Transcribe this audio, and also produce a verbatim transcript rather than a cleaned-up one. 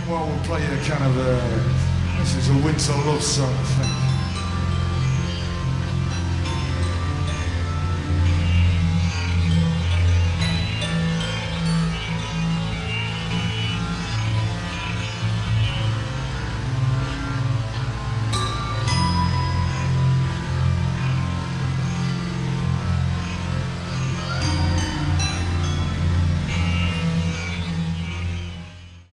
Well, we'll play a kind of a. This is a winter love song, I think.